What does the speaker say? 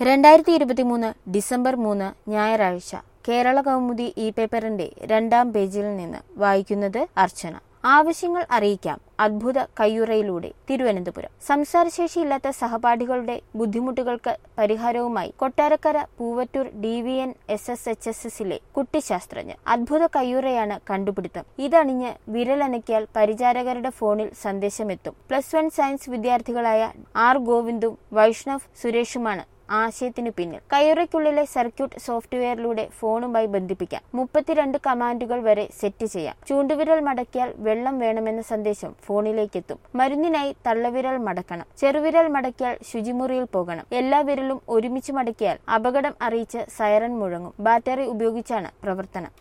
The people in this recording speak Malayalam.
2023 ഡിസംബർ 3 ഞായറാഴ്ച കേരള കൗമുദി ഇ പേപ്പറിന്റെ 2ാം പേജിൽ നിന്ന് വായിക്കുന്നത് അർച്ചന. ആവശ്യങ്ങൾ അറിയിക്കാം അത്ഭുത കയ്യുറയിലൂടെ തിരുവനന്തപുരം. സംസാരശേഷിയില്ലാത്ത സഹപാഠികളുടെ ബുദ്ധിമുട്ടുകൾക്ക് പരിഹാരവുമായി കൊട്ടാരക്കര പൂവറ്റൂർ DVN-SSHSസിലെ കുട്ടിശാസ്ത്രജ്ഞർ. അത്ഭുത കയ്യുറയാണ് കണ്ടുപിടുത്തം. ഇതണിഞ്ഞ് വിരലനക്കിയാൽ പരിചാരകരുടെ ഫോണിൽ സന്ദേശമെത്തും. +1 സയൻസ് വിദ്യാർത്ഥികളായ R ഗോവിന്ദും വൈഷ്ണവ് സുരേഷുമാണ് ആശയത്തിനു പിന്നിൽ. കയ്യുറയ്ക്കുള്ളിലെ സർക്യൂട്ട് സോഫ്റ്റ്വെയറിലൂടെ ഫോണുമായി ബന്ധിപ്പിക്കാം. 32 കമാൻഡുകൾ വരെ സെറ്റ് ചെയ്യാം. ചൂണ്ടുവിരൽ മടക്കിയാൽ വെള്ളം വേണമെന്ന സന്ദേശം ഫോണിലേക്കെത്തും. മരുന്നിനായി തള്ളവിരൽ മടക്കണം. ചെറുവിരൽ മടക്കിയാൽ ശുചിമുറിയിൽ പോകണം. എല്ലാ വിരലും ഒരുമിച്ച് മടക്കിയാൽ അപകടം അറിയിച്ച് സൈറൺ മുഴങ്ങും. ബാറ്ററി ഉപയോഗിച്ചാണ് പ്രവർത്തനം.